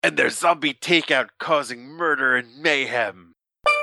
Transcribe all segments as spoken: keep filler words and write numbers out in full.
And their zombie takeout causing murder and mayhem.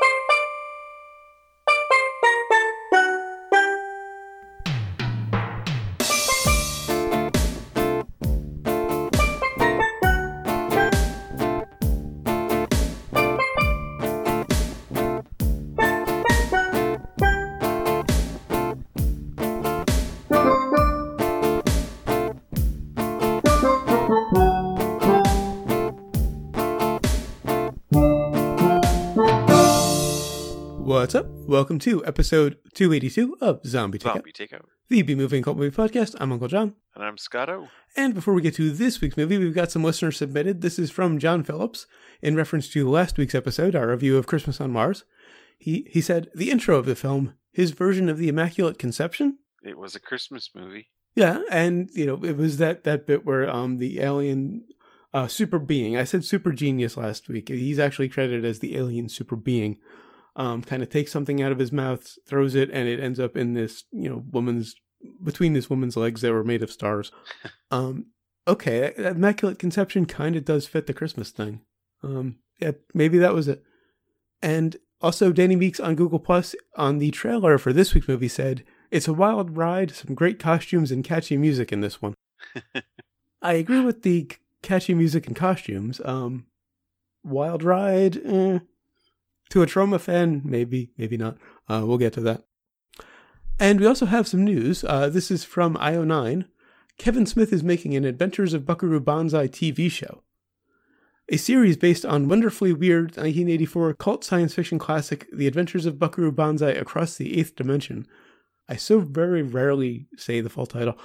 What's up? Welcome to episode two eighty-two of Zombie Takeout, Zombie Takeout. the B-Movie and Cult Movie Podcast. I'm Uncle John. And I'm Scotto. And before we get to this week's movie, we've got some listeners submitted. This is from John Phillips in reference to last week's episode, our review of Christmas on Mars. He he said, the intro of the film, his version of the Immaculate Conception. It was a Christmas movie. Yeah, and, you know, it was that, that bit where um the alien uh, super being, I said super genius last week. He's actually credited as the alien super being. Um, kind of takes something out of his mouth, throws it, and it ends up in this, you know, woman's, between this woman's legs that were made of stars. Um, okay, Immaculate Conception kind of does fit the Christmas thing. Um, yeah, maybe that was it. And also, Danny Meeks on Google Plus on the trailer for this week's movie said, it's a wild ride, some great costumes and catchy music in this one. I agree with the catchy music and costumes. Um, wild ride, eh. To a Trauma fan, maybe, maybe not. Uh, we'll get to that. And we also have some news. Uh, this is from I O nine. Kevin Smith is making an Adventures of Buckaroo Banzai T V show. A series based on wonderfully weird nineteen eighty-four cult science fiction classic, The Adventures of Buckaroo Banzai Across the Eighth Dimension. I so very rarely say the full title.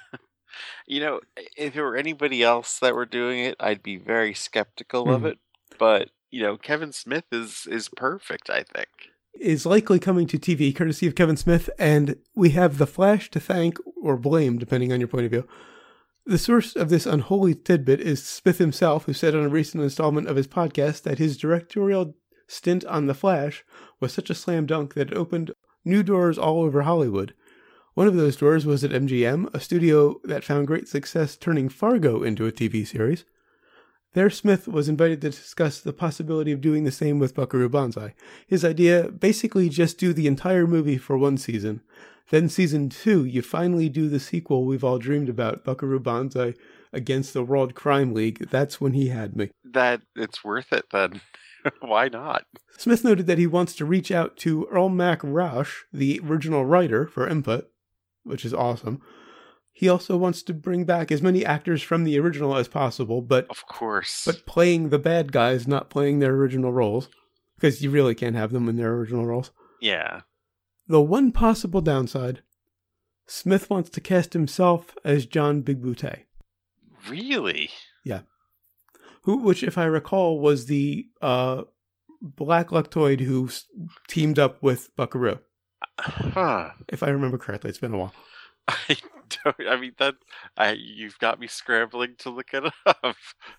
You know, if it were anybody else that were doing it, I'd be very skeptical mm. of it. But you know, Kevin Smith is is perfect, I think. Is likely coming to T V, courtesy of Kevin Smith, and we have The Flash to thank or blame, depending on your point of view. The source of this unholy tidbit is Smith himself, who said on a recent installment of his podcast that his directorial stint on The Flash was such a slam dunk that it opened new doors all over Hollywood. One of those doors was at M G M, a studio that found great success turning Fargo into a T V series. There, Smith was invited to discuss the possibility of doing the same with Buckaroo Banzai. His idea, basically just do the entire movie for one season. Then season two, you finally do the sequel we've all dreamed about, Buckaroo Banzai Against the World Crime League. That's when he had me. That, it's worth it then. Why not? Smith noted that he wants to reach out to Earl Mac Rausch, the original writer, for input, which is awesome. He also wants to bring back as many actors from the original as possible, but of course, but playing the bad guys, not playing their original roles, because you really can't have them in their original roles. Yeah. The one possible downside, Smith wants to cast himself as John Big Butte. Really? Yeah. Who, which, if I recall, was the uh, Black Luctoid who teamed up with Buckaroo. Huh. If I remember correctly, it's been a while. I don't. I mean that. I you've got me scrambling to look it up.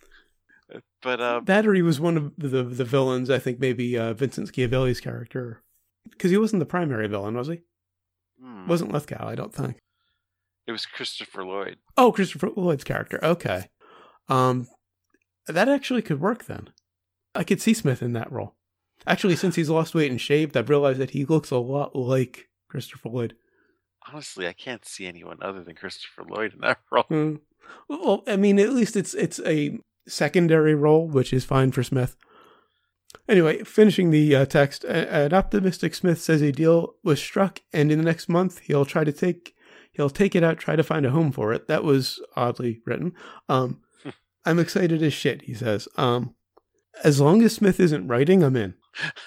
But um, Battery was one of the the villains. I think maybe uh, Vincent Schiavelli's character, because he wasn't the primary villain, was he? Hmm. Wasn't Lithgow, I don't think. It was Christopher Lloyd. Oh, Christopher Lloyd's character. Okay, um, that actually could work then. I could see Smith in that role. Actually, since he's lost weight and shaved, I've realized that he looks a lot like Christopher Lloyd. Honestly, I can't see anyone other than Christopher Lloyd in that role. Mm. Well, I mean, at least it's it's a secondary role, which is fine for Smith. Anyway, finishing the uh, text, an optimistic Smith says a deal was struck, and in the next month he'll try to take he'll take it out, try to find a home for it. That was oddly written. Um, I'm excited as shit, he says. Um, as long as Smith isn't writing, I'm in.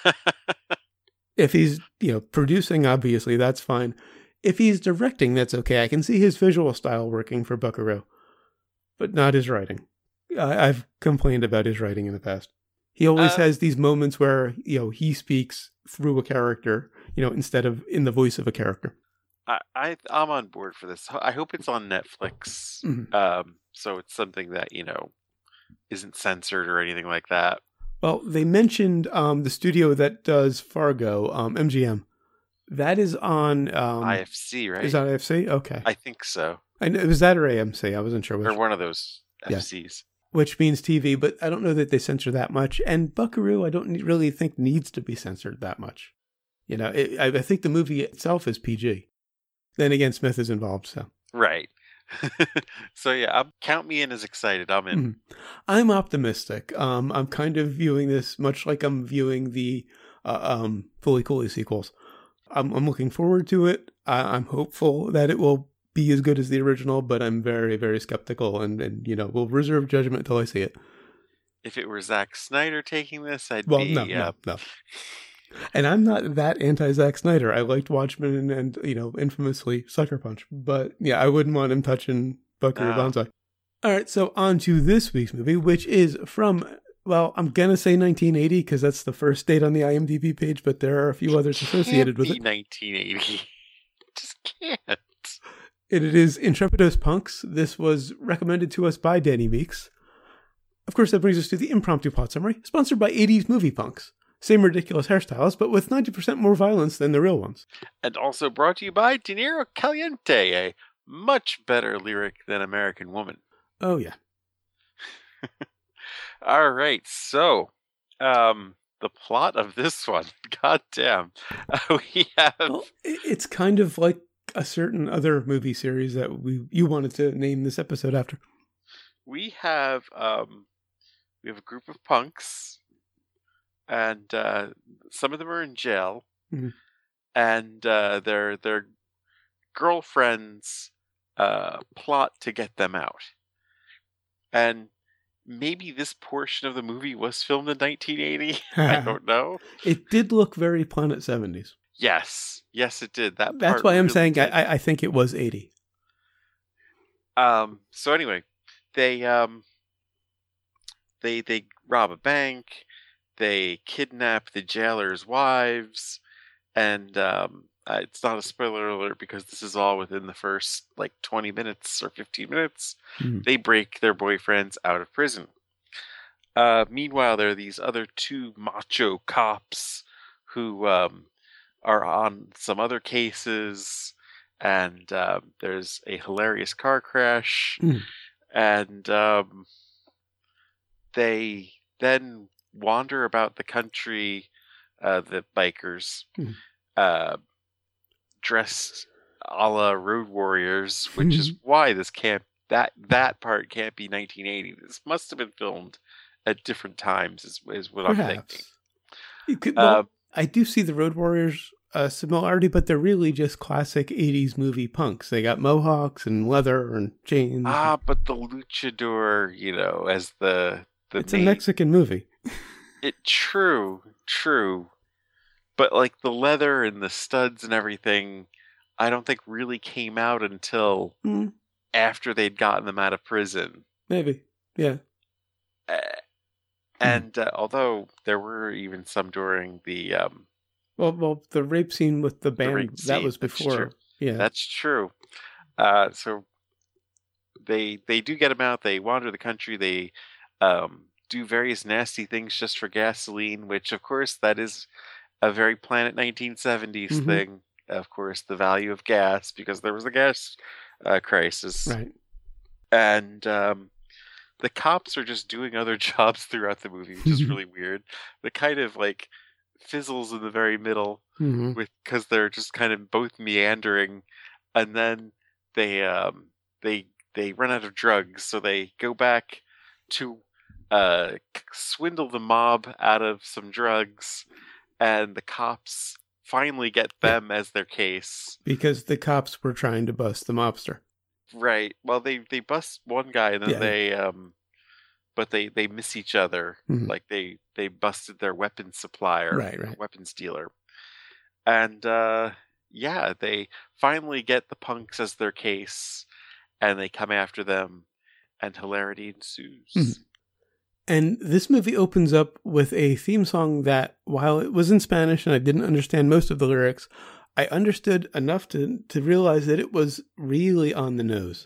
If he's you know producing, obviously that's fine. If he's directing, that's okay. I can see his visual style working for Buckaroo, but not his writing. I, I've complained about his writing in the past. He always uh, has these moments where, you know, he speaks through a character, you know, instead of in the voice of a character. I, I, I'm on board for this. I hope it's on Netflix. Mm-hmm. Um, so it's something that, you know, isn't censored or anything like that. Well, they mentioned um, the studio that does Fargo, um, M G M. That is on... Um, I F C, right? Is that I F C? Okay. I think so. I know, was that or A M C? I wasn't sure which. Or one of those F Cs. which means T V, but I don't know that they censor that much. And Buckaroo, I don't really think needs to be censored that much. You know, it, I, I think the movie itself is P G. Then again, Smith is involved, so. Right. So yeah, I'm, count me in as excited. I'm in. Mm-hmm. I'm optimistic. Um, I'm kind of viewing this much like I'm viewing the uh, um, Fully Cooley sequels. I'm, I'm looking forward to it. I, I'm hopeful that it will be as good as the original, but I'm very, very skeptical, and, and you know, will reserve judgment until I see it. If it were Zack Snyder taking this, I'd well, be... no, uh... no, no. And I'm not that anti-Zack Snyder. I liked Watchmen and, and, you know, infamously Sucker Punch. But, yeah, I wouldn't want him touching Buckaroo No. Banzai. All right, so on to this week's movie, which is from, well, I'm going to say nineteen eighty because that's the first date on the IMDb page, but there are a few others associated with it. nineteen eighty. Just can't. And it is Intrepidos Punks. This was recommended to us by Danny Meeks. Of course, that brings us to the impromptu plot summary, sponsored by eighties movie punks. Same ridiculous hairstyles, but with ninety percent more violence than the real ones. And also brought to you by Dinero Caliente, a much better lyric than American Woman. Oh, yeah. All right, so um, the plot of this one, goddamn, uh, we have... Well, it's kind of like a certain other movie series that we you wanted to name this episode after. We have um, we have a group of punks, and uh, some of them are in jail, mm-hmm. and uh, their their girlfriends uh, plot to get them out. And maybe this portion of the movie was filmed in nineteen eighty. I don't know. It did look very Planet seventies. Yes, yes, it did. That that's part why I'm really saying did. I, I think it was eighty. Um. So anyway, they um. They they rob a bank. They kidnap the jailer's wives, and um, uh, it's not a spoiler alert because this is all within the first like twenty minutes or fifteen minutes. Mm-hmm. They break their boyfriends out of prison. Uh, meanwhile, there are these other two macho cops who um, are on some other cases, and uh, there's a hilarious car crash, mm. and um, they then wander about the country, uh, the bikers, mm. uh, dressed a la Road Warriors, which is why this can't, that, that part can't be nineteen eighty. This must have been filmed at different times, is, is what Perhaps. I'm thinking. You could, well, uh, I do see the Road Warriors uh, similarity, but they're really just classic eighties movie punks. They got mohawks and leather and chains. Ah, but the luchador, you know, as the... the it's main, a Mexican movie. It true, true. But like the leather and the studs and everything, I don't think really came out until mm. after they'd gotten them out of prison. Maybe, yeah. Uh, and uh, although there were even some during the um, well, well, the rape scene with the band the that scene, was before. Yeah, that's true. Uh, so they they do get them out. They wander the country. They um, do various nasty things just for gasoline, which of course that is a very Planet nineteen seventies mm-hmm. thing. Of course, the value of gas, because there was a gas uh, crisis. Right. And um, the cops are just doing other jobs throughout the movie, which is really weird. The kind of like fizzles in the very middle, mm-hmm. with because they're just kind of both meandering, and then they um, they they run out of drugs, so they go back to uh, swindle the mob out of some drugs, and the cops finally get them yeah. as their case. Because the cops were trying to bust the mobster. Right. Well, they, they bust one guy, and then yeah. they, um, but they, they miss each other. Mm-hmm. Like they, they busted their weapons supplier, right, right. weapons dealer. And, uh, yeah, they finally get the punks as their case, and they come after them, and hilarity ensues. Mm-hmm. And this movie opens up with a theme song that, while it was in Spanish and I didn't understand most of the lyrics, I understood enough to, to realize that it was really on the nose.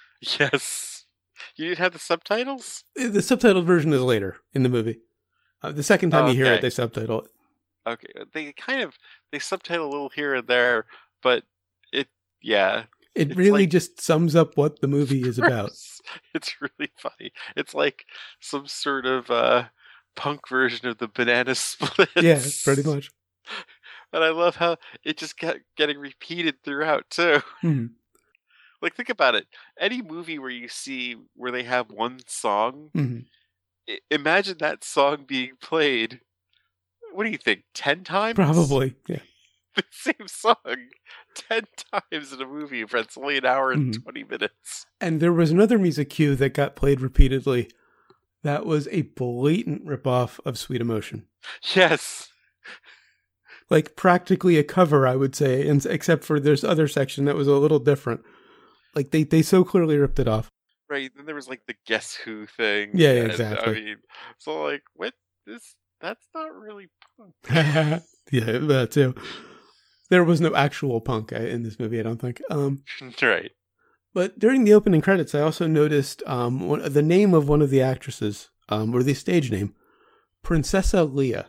Yes. You didn't have the subtitles? The subtitled version is later in the movie. Uh, the second time oh, you hear okay. it, they subtitle it. Okay. They kind of, they subtitle a little here and there, but it, yeah. It It's really like- just sums up what the movie is about. It's really funny. It's like some sort of uh, punk version of the Banana Splits. Yeah, pretty much. And I love how it just kept getting repeated throughout too. Hmm. Like, think about it. Any movie where you see where they have one song, Hmm. i- imagine that song being played. What do you think? Ten times? Probably, yeah. The same song ten times in a movie, but it's only an hour and Mhm. twenty minutes. And there was another music cue that got played repeatedly. That was a blatant ripoff of Sweet Emotion. Yes. Like practically a cover, I would say, and, except for there's other section that was a little different. Like they, they so clearly ripped it off. Right. Then there was like the Guess Who thing. Yeah, yeah, and, exactly. I mean, so like, what? This, that's not really punk. Yeah, that too. There was no actual punk in this movie, I don't think. Um, Right. but during the opening credits, I also noticed um, one, the name of one of the actresses, um, or the stage name, Princessa Leia.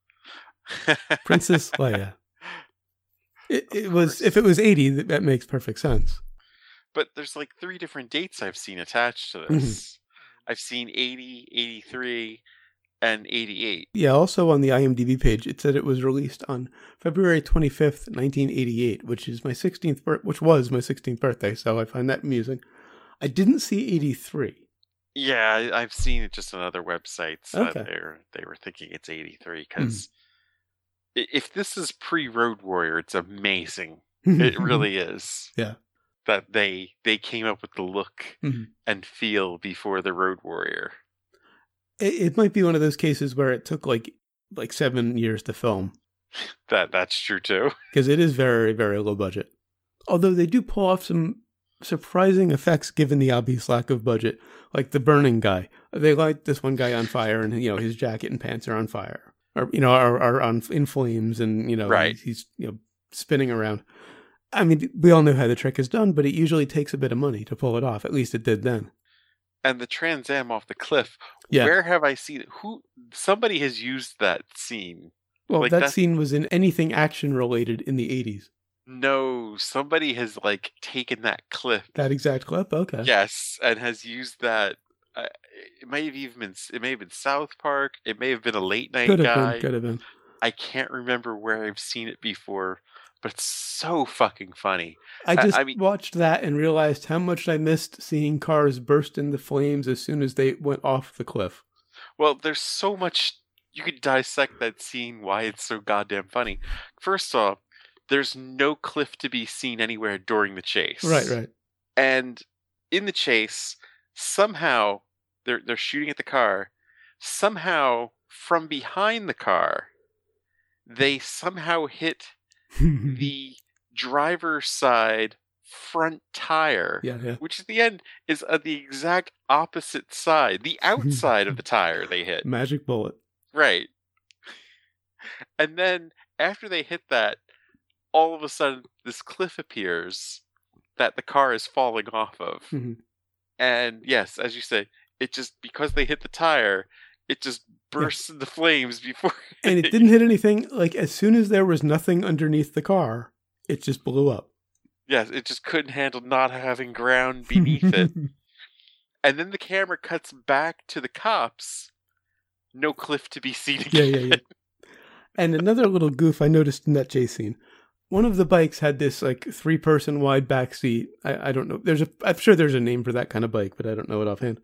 Princess Leia. It, it was if it was eighty, that, that makes perfect sense. But there's like three different dates I've seen attached to Mm-hmm. this. I've seen eighty, eighty-three, and eighty-eight. Yeah, also on the IMDb page, it said it was released on February twenty-fifth, nineteen eighty-eight, which is my sixteenth bir- which was my sixteenth birthday, so I find that amusing. I didn't see eighty-three. Yeah, I- I've seen it just on other websites that Okay. they were, they were thinking it's eighty-three because if this is pre-Road Warrior, it's amazing. It really is. Yeah. That they they came up with the look Mhm. and feel before the Road Warrior. It, it might be one of those cases where it took like like seven years to film, That that's true too. because it is very, very low budget. Although they do pull off some surprising effects given the obvious lack of budget, like the burning guy. They light this one guy on fire, and you know his jacket and pants are on fire, or you know are are on in flames, and you know Right. he's, he's you know spinning around. I mean, we all know how the trick is done, but it usually takes a bit of money to pull it off. At least it did then. And the Trans Am off the cliff. Yeah. Where have I seen it? Who? Somebody has used that scene. Well, Like that that- scene was in anything action related in the eighties. No, somebody has like taken that clip. That exact clip? Okay. Yes, and has used that. Uh, it may have even been. It may have been South Park. It may have been a late night Could have guy. been. Could have been. I can't remember where I've seen it before, but it's so fucking funny. I I- just I mean- watched that and realized how much I missed seeing cars burst into flames as soon as they went off the cliff. Well, there's so much you could dissect that scene. Why it's so goddamn funny. First off, there's no cliff to be seen anywhere during the chase. Right, right. And in the chase, somehow they're they're shooting at the car. Somehow, from behind the car, they somehow hit the driver's side front tire, yeah, yeah. which at the end is at the exact opposite side, the outside of the tire they hit. Magic bullet. Right. And then after they hit that, all of a sudden this cliff appears that the car is falling off of. Mhm. And yes, as you say, it just, because they hit the tire, it just bursts into flames before. And it didn't hit anything. Like, as soon as there was nothing underneath the car, it just blew up. Yes, it just couldn't handle not having ground beneath it. And then the camera cuts back to the cops. No cliff to be seen Yeah, again. yeah, yeah. And another little goof I noticed in that chase scene. One of the bikes had this like three person wide back seat. I, I don't know. There's a I'm sure there's a name for that kind of bike, but I don't know it offhand.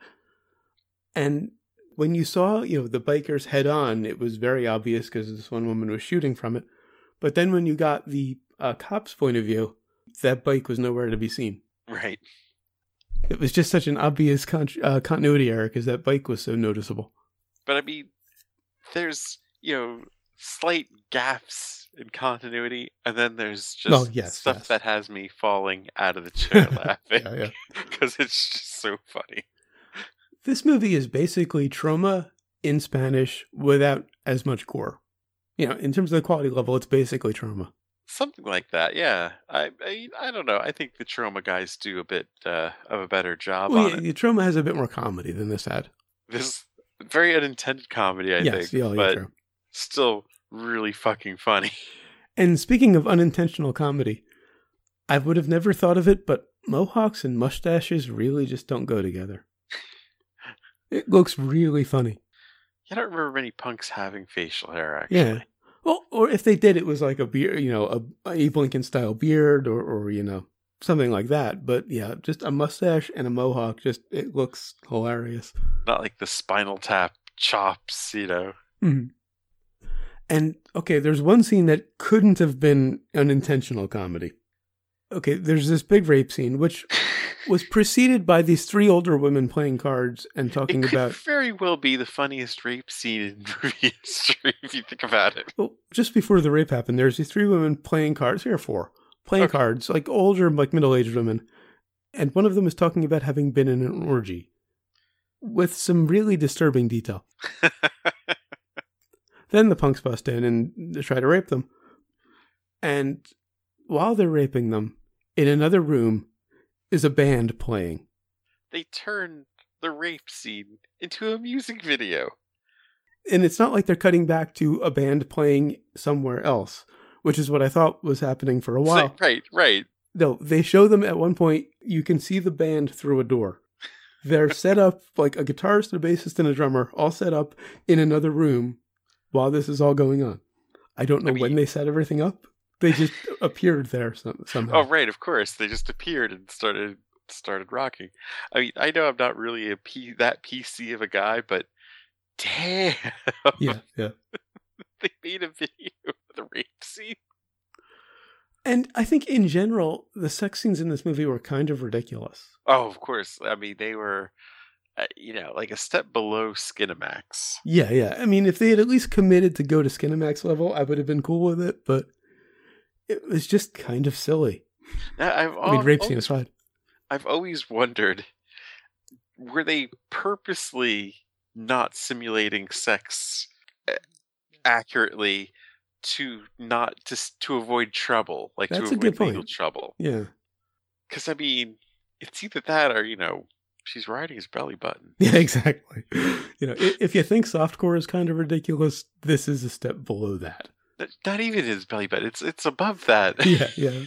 And when you saw, you know, the bikers head on, it was very obvious because this one woman was shooting from it. But then when you got the uh, cop's point of view, that bike was nowhere to be seen. Right. It was just such an obvious con- uh, continuity error because that bike was so noticeable. But I mean, there's, you know, slight gaps in continuity, and then there's just Oh, yes, stuff yes. that has me falling out of the chair laughing Yeah, yeah. because it's just so funny. This movie is basically Trauma in Spanish without as much gore. You know, in terms of the quality level, it's basically Trauma. Something like that, yeah. I, I I don't know. I think the Trauma guys do a bit uh, of a better job Well, on yeah, it. yeah, Trauma has a bit more comedy than this had. This very unintended comedy, I yes, think, yeah, yeah, but true. still really fucking funny. And speaking of unintentional comedy, I would have never thought of it, but mohawks and mustaches really just don't go together. It looks really funny. I don't remember many punks having facial hair, actually. Yeah. Well, or if they did, it was like a beard, you know, a Abe Lincoln style beard, or, or you know, something like that. But yeah, just a mustache and a mohawk, just it looks hilarious. Not like the Spinal Tap chops, you know. Mm-hmm. And okay, there's one scene that couldn't have been an intentional comedy. Okay, there's this big rape scene, which was preceded by these three older women playing cards and talking it could about. Very well be the funniest rape scene in movie history if you think about it. Well, just before the rape happened, there's these three women playing cards. Here are four playing okay. cards, like older, like middle-aged women, and one of them is talking about having been in an orgy, with some really disturbing detail. Then the punks bust in and they try to rape them, and while they're raping them, in another room is a band playing. They turn the rape scene into a music video. And it's not like they're cutting back to a band playing somewhere else, which is what I thought was happening for a while. So, right, right. No, they show them at one point, you can see the band through a door. They're set up, like a guitarist, a bassist, and a drummer, all set up in another room while this is all going on. I don't know I mean, when they set everything up. They just appeared there some, somehow. Oh, right, of course. They just appeared and started started rocking. I mean, I know I'm not really a P, that P C of a guy, but damn. Yeah, yeah. They made a video of the rape scene. And I think in general, the sex scenes in this movie were kind of ridiculous. Oh, of course. I mean, they were, uh, you know, like a step below Skinamax. Yeah, yeah. I mean, if they had at least committed to go to Skinamax level, I would have been cool with it, but it was just kind of silly. Now, I've I mean, rape scene aside. I've always wondered, were they purposely not simulating sex accurately to not just to avoid trouble, like That's to a good avoid legal point. trouble? Yeah. Because I mean, it's either that or, you know, she's riding his belly button. Yeah, exactly. You know, if you think softcore is kind of ridiculous, this is a step below that. Not even his belly button. It's it's above that. Yeah, yeah.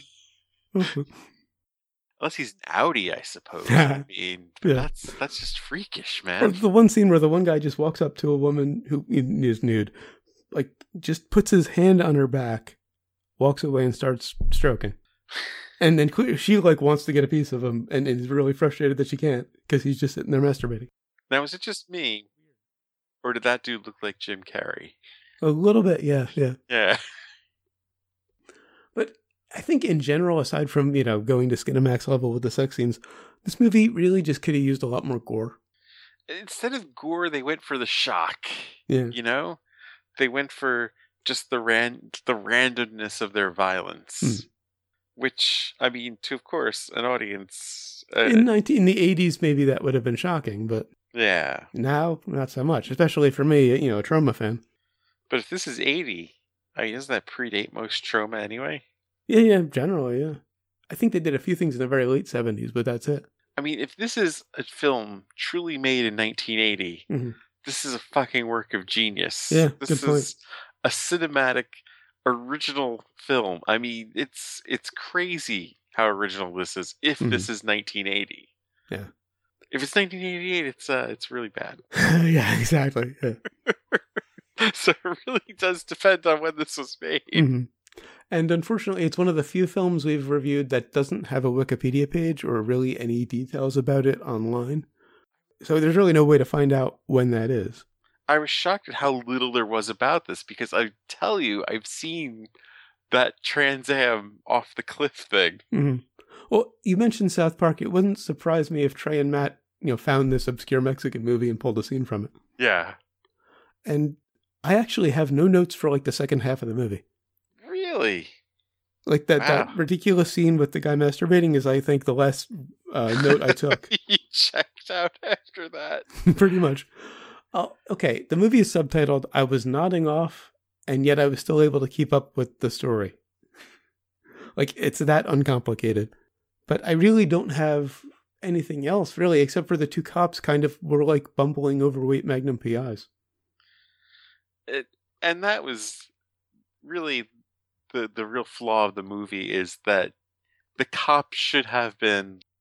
Unless he's an Audi, I suppose. I mean, yeah. that's that's just freakish, man. Or the one scene where the one guy just walks up to a woman who is nude, like just puts his hand on her back, walks away and starts stroking. And then she like wants to get a piece of him and is really frustrated that she can't because he's just sitting there masturbating. Now, is it just me? Or did that dude look like Jim Carrey? A little bit, yeah, yeah. Yeah. But I think in general, aside from, you know, going to Skinamax level with the sex scenes, this movie really just could have used a lot more gore. Instead of gore, they went for the shock. Yeah. You know? They went for just the ran the randomness of their violence. Mm. Which, I mean, to, of course, an audience... Uh, in, nineteen, in the eighties, maybe that would have been shocking, but... Yeah. Now, not so much. Especially for me, you know, a trauma fan. But if this is eighty, I mean, doesn't that predate most trauma anyway? Yeah, yeah, generally, yeah. I think they did a few things in the very late seventies, but that's it. I mean, if this is a film truly made in nineteen eighty, mm-hmm. this is a fucking work of genius. Yeah, this good is point. a cinematic, original film. I mean, it's it's crazy how original this is. If mm-hmm. this is nineteen eighty, yeah. If it's nineteen eighty-eight, it's uh, it's really bad. Yeah, exactly. Yeah. So it really does depend on when this was made. Mm-hmm. And unfortunately, it's one of the few films we've reviewed that doesn't have a Wikipedia page or really any details about it online. So there's really no way to find out when that is. I was shocked at how little there was about this because I tell you, I've seen that Trans Am off the cliff thing. Mm-hmm. Well, you mentioned South Park. It wouldn't surprise me if Trey and Matt, you know, found this obscure Mexican movie and pulled a scene from it. Yeah. And I actually have no notes for like the second half of the movie. Really? Like that, wow. that ridiculous scene with the guy masturbating is, I think, the last uh, note I took. You checked out after that. Pretty much. Oh, okay, the movie is subtitled, I was nodding off, and yet I was still able to keep up with the story. Like, it's that uncomplicated. But I really don't have anything else, really, except for the two cops kind of were like bumbling overweight Magnum P Is. It, and that was really the, the real flaw of the movie is that the cops should have been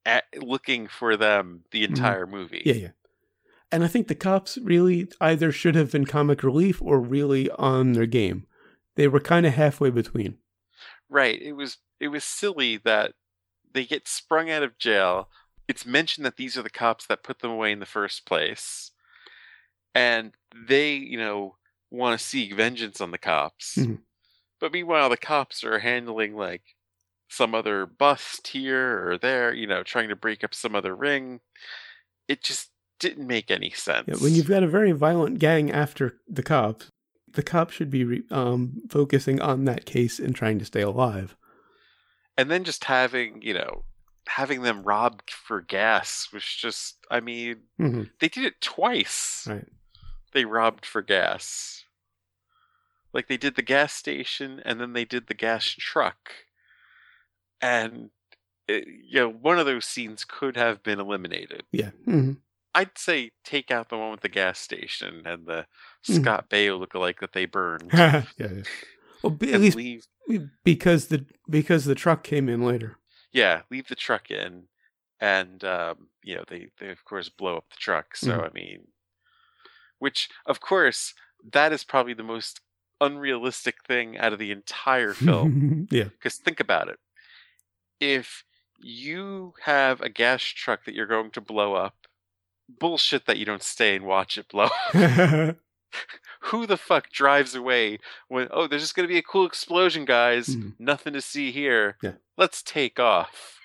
at, looking for them the entire mm-hmm. movie. Yeah, yeah. And I think the cops really either should have been comic relief or really on their game. They were kind of halfway between. Right. It was it was silly that they get sprung out of jail. It's mentioned that these are the cops that put them away in the first place. And they, you know, want to seek vengeance on the cops. Mm-hmm. But meanwhile, the cops are handling, like, some other bust here or there, you know, trying to break up some other ring. It just didn't make any sense. Yeah, when you've got a very violent gang after the cops, the cops should be re- um, focusing on that case and trying to stay alive. And then just having, you know, having them robbed for gas was just, I mean, mm-hmm. they did it twice. Right. They robbed for gas. Like, they did the gas station, and then they did the gas truck. And, it, you know, one of those scenes could have been eliminated. Yeah. Mm-hmm. I'd say take out the one with the gas station and the mm-hmm. Scott Baio lookalike that they burned. yeah, yeah. Well, be, at least leave. because the because the truck came in later. Yeah, leave the truck in, and um, you know they, they of course blow up the truck. So mm-hmm. I mean, which of course that is probably the most unrealistic thing out of the entire film. Yeah, because think about it: if you have a gas truck that you're going to blow up, bullshit that you don't stay and watch it blow up. Who the fuck drives away when, oh, there's just going to be a cool explosion, guys. Mm. Nothing to see here. Yeah. Let's take off.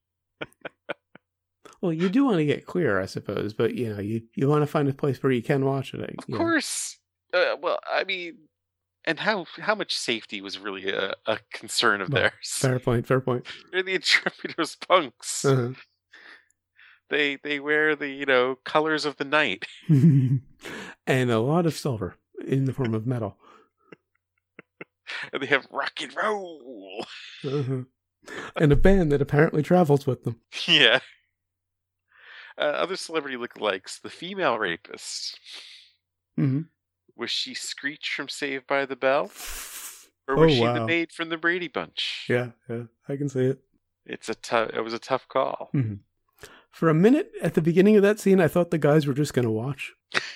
Well, you do want to get clear, I suppose, but, you know, you, you want to find a place where you can watch it. Of course. Uh, well, I mean, and how how much safety was really a, a concern of well, theirs? Fair point, fair point. They're the Intrepidos punks. Uh-huh. They they wear the, you know, colors of the night. And a lot of silver in the form of metal. And they have rock and roll. Uh-huh. And a band that apparently travels with them. Yeah. Uh, other celebrity lookalikes. The female rapist. Mm-hmm. Was she Screech from Saved by the Bell? Or was oh, she wow. the maid from the Brady Bunch? Yeah, yeah, I can see it. It's a tough. It was a tough call. Mm-hmm. For a minute at the beginning of that scene, I thought the guys were just going to watch.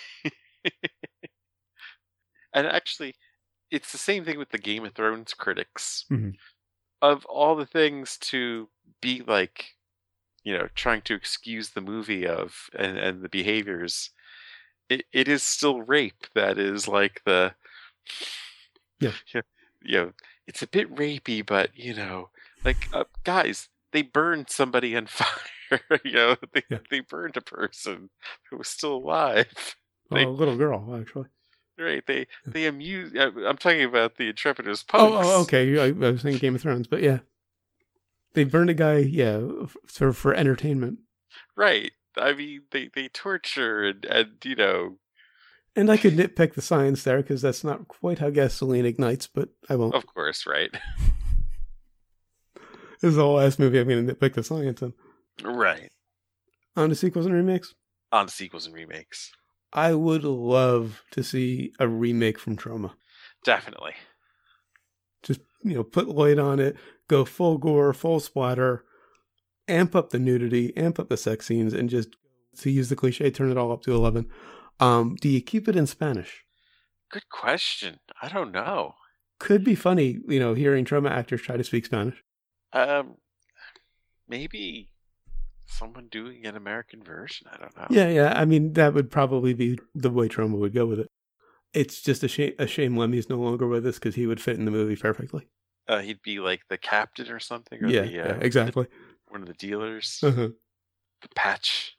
And actually, it's the same thing with the Game of Thrones critics. Mm-hmm. Of all the things to be like, you know, trying to excuse the movie of and, and the behaviors, it, it is still rape that is like the, yeah, you know, it's a bit rapey, but, you know, like, uh, guys, they burned somebody on fire. You know, they, yeah. they burned a person who was still alive. Oh, they, a little girl, actually. Right, they they amuse. I'm talking about the Intrepidos punks. Oh, oh, okay. I, I was thinking Game of Thrones, but yeah, they burned a guy, yeah, for for entertainment. Right. I mean, they they torture and and you know. And I could nitpick the science there because that's not quite how gasoline ignites, but I won't. Of course, right. This is the last movie I'm going to nitpick the science in. Right. On to sequels and remakes? On to sequels and remakes. I would love to see a remake from Troma. Definitely. Just, you know, put light on it, go full gore, full splatter, amp up the nudity, amp up the sex scenes, and just, to use the cliche, turn it all up to eleven. Um, do you keep it in Spanish? Good question. I don't know. Could be funny, you know, hearing Troma actors try to speak Spanish. Um, maybe someone doing an American version. I don't know. Yeah, yeah. I mean, that would probably be the way Troma would go with it. It's just a shame. A shame Lemmy's no longer with us because he would fit in the movie perfectly. Uh, he'd be like the captain or something. Or yeah, the, uh, yeah, exactly. The, one of the dealers. Uh-huh. The patch.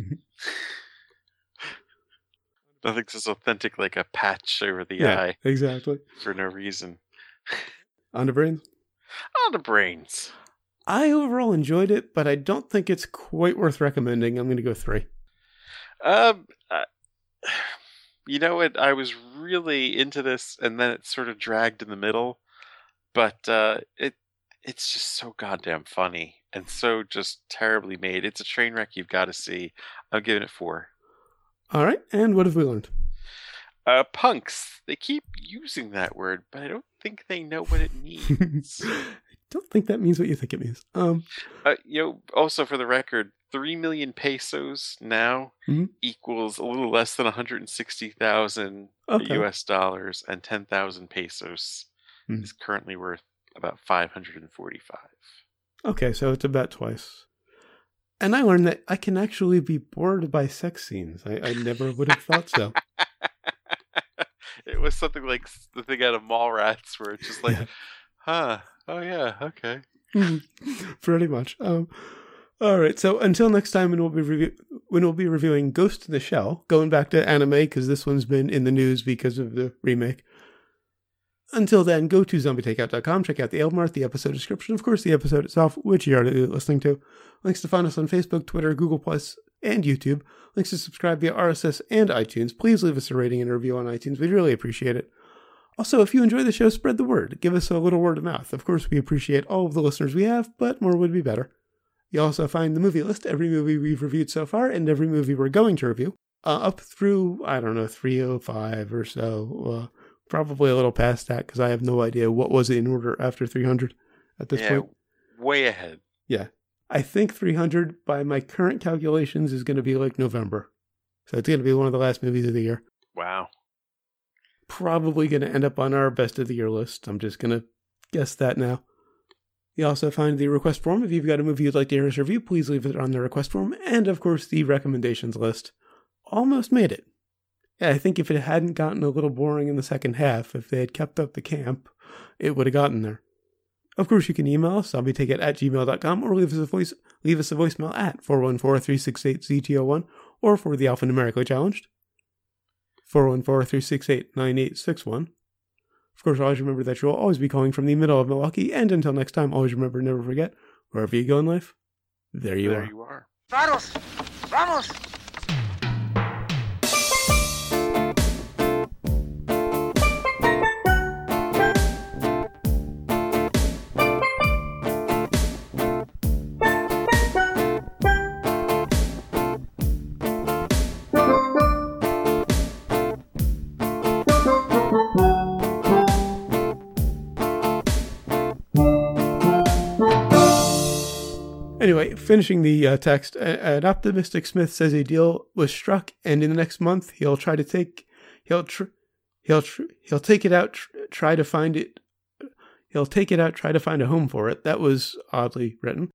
Nothing's as authentic like a patch over the yeah, eye. Exactly. For no reason. On the brains? On the brains. I overall enjoyed it, but I don't think it's quite worth recommending. I'm going to go three. Um, uh, you know what? I was really into this, and then it sort of dragged in the middle. But uh, it it's just so goddamn funny and so just terribly made. It's a train wreck you've got to see. I'm giving it four. All right, and what have we learned? Uh, punks. They keep using that word, but I don't think they know what it means. don't think that means what you think it means. Um, uh, you know, also for the record, three million pesos now mm-hmm. equals a little less than one hundred sixty thousand okay. U S dollars, and ten thousand pesos mm. is currently worth about five hundred forty-five. Okay, so it's about twice. And I learned that I can actually be bored by sex scenes. I, I never would have thought so. It was something like the thing out of Mallrats where it's just like, yeah. huh, oh yeah, okay. Pretty much. Um, all right, so until next time when we'll be review- when we'll be reviewing Ghost in the Shell, going back to anime because this one's been in the news because of the remake. Until then, go to zombie takeout dot com, check out the album art, the episode description, of course the episode itself, which you're already listening to. Links to find us on Facebook, Twitter, Google Plus, and YouTube. Links to subscribe via R S S and iTunes. Please leave us a rating and a review on iTunes. We'd really appreciate it. Also, if you enjoy the show, spread the word. Give us a little word of mouth. Of course, we appreciate all of the listeners we have, but more would be better. You'll also find the movie list, every movie we've reviewed so far, and every movie we're going to review, uh, up through, I don't know, three oh five or so. Uh, probably a little past that, because I have no idea what was in order after three hundred at this yeah, point. Way ahead. Yeah. I think three hundred, by my current calculations, is going to be like November. So it's going to be one of the last movies of the year. Wow. Probably going to end up on our best of the year list. I'm just going to guess that now. You also find the request form. If you've got a movie you'd like to hear us review, please leave it on the request form. And, of course, the recommendations list. Almost made it. Yeah, I think if it hadn't gotten a little boring in the second half, if they had kept up the camp, it would have gotten there. Of course, you can email us, zombie take it at gmail dot com, or leave us a voice, leave us a voicemail at four one four, three six eight, Z T O one, or for the alphanumerically challenged, four one four, three six eight, nine eight six one. Of course, always remember that you'll always be calling from the middle of Milwaukee, and until next time, always remember, never forget, wherever you go in life, there you there are. There you are. Vamos! Vamos! Anyway, finishing the uh, text, an optimistic Smith says a deal was struck, and in the next month he'll try to take, he'll tr- he'll tr- he'll take it out, tr- try to find it, he'll take it out, try to find a home for it. That was oddly written.